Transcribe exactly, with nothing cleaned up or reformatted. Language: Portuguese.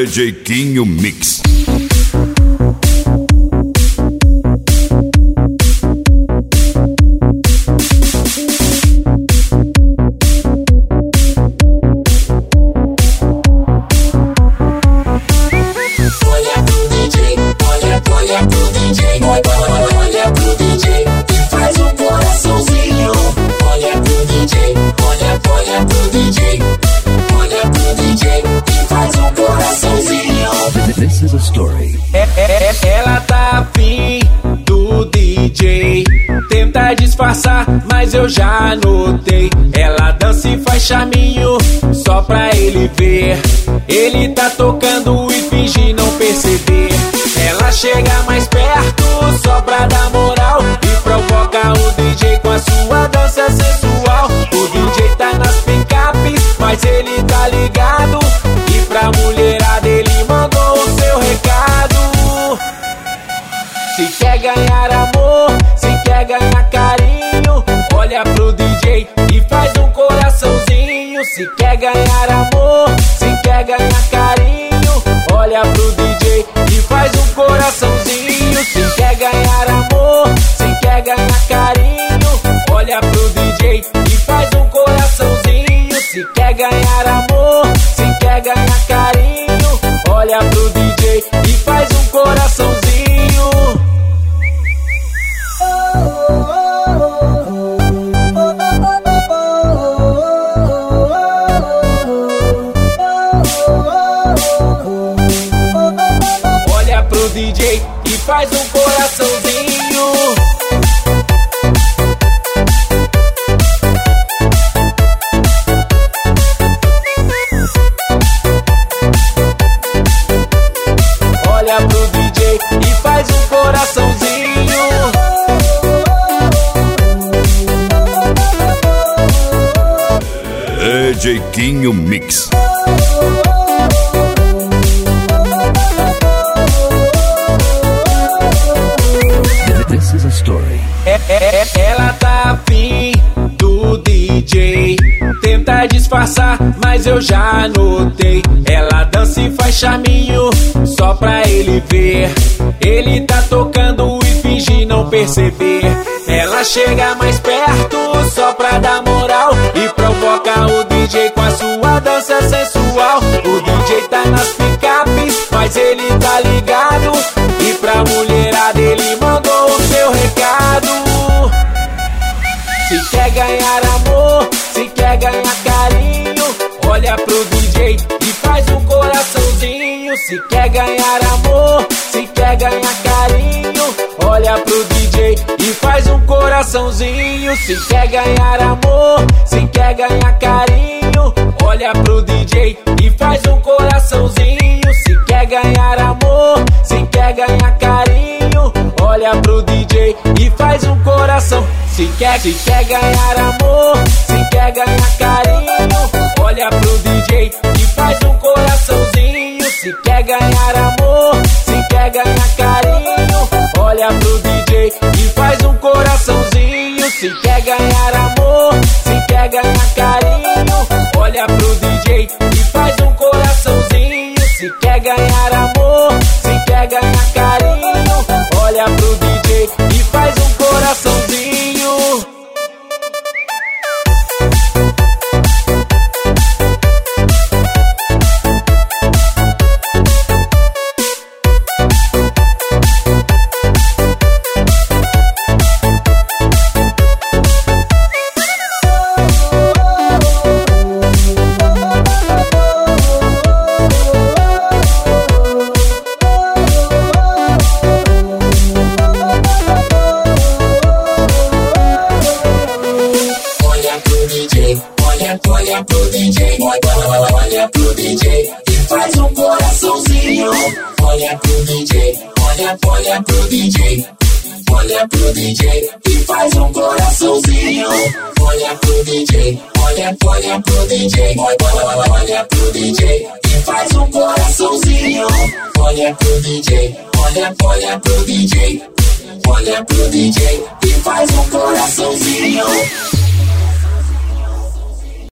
Jeitinho Mix. This is a story. É, é, é, ela tá afim do D J. Tenta disfarçar, mas eu já notei. Ela dança e faz charminho só pra ele ver. Ele tá tocando e finge não perceber. Ela chega mais perto só pra dar moral e provoca o D J com a sua dança sensual. O D J tá nas picapes, mas ele tá ligado. E pra mulherada ele mandou o seu recado. Se quer ganhar amor, se quer ganhar carinho, olha pro D J e faz um coraçãozinho. Se quer ganhar amor, se quer ganhar carinho, olha pro D J e faz um coraçãozinho. Se quer ganhar amor, se quer ganhar carinho, olha pro D J e faz um coraçãozinho. Se quer ganhar amor, se quer ganhar carinho, olha pro D J e faz um coraçãozinho. Olha pro D J e faz um coraçãozinho. Olha pro D J e faz um coraçãozinho. É Jeitinho Mix. This is a story. É, é, é, ela tá afim do D J. Tenta disfarçar, mas eu já notei. Ela dança e faz charminho só pra ele ver. Ele tá tocando e finge não perceber. Ela chega mais perto só pra dar moral e provoca o D J com a sua dança sensual. O D J tá nas picapes, mas ele tá ligado. E pra mulherada ele mandou o seu recado. Se quer ganhar amor, se quer ganhar carinho, olha pro D J e faz um coraçãozinho. Se quer ganhar amor, se quer ganhar carinho, olha pro D J e faz um coraçãozinho. Se quer ganhar amor, se quer ganhar carinho, olha pro D J e faz um coraçãozinho. Se quer ganhar amor, se quer ganhar carinho, olha pro D J e faz um coração. Se quer, se quer ganhar amor, se quer ganhar carinho, olha pro D J e faz um coraçãozinho. Se quer ganhar amor, se quer ganhar carinho, olha pro D J e faz um coraçãozinho. Se quer ganhar amor, se quer ganhar carinho, olha pro D J e faz um coraçãozinho. Se quer ganhar amor, se quer ganhar carinho, olha pro D J e faz um coraçãozinho. Olha pro D J, olha pro D J e faz um coraçãozinho. Olha pro D J, olha, olha pro D J, olha pro D J e faz um coraçãozinho. Olha pro D J, olha, olha pro D J, olha pro D J e faz um coraçãozinho. Olha pro D J, olha, olha pro D J, olha pro D J e faz um coraçãozinho.